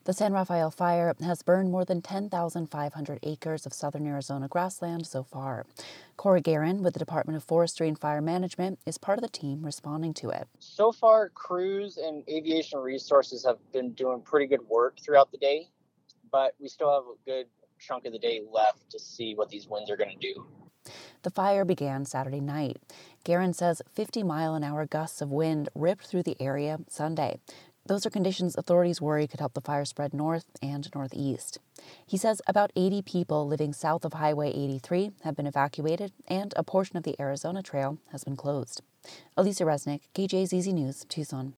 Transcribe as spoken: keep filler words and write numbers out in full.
The San Rafael Fire has burned more than ten thousand five hundred acres of southern Arizona grassland so far. Corey Guerin with the Department of Forestry and Fire Management is part of the team responding to it. So far, crews and aviation resources have been doing pretty good work throughout the day, but we still have a good chunk of the day left to see what these winds are going to do. The fire began Saturday night. Guerin says fifty mile an hour gusts of wind ripped through the area Sunday. Those are conditions authorities worry could help the fire spread north and northeast. He says about eighty people living south of Highway eighty-three have been evacuated, and a portion of the Arizona Trail has been closed. Elisa Resnick, K J Z Z News, Tucson.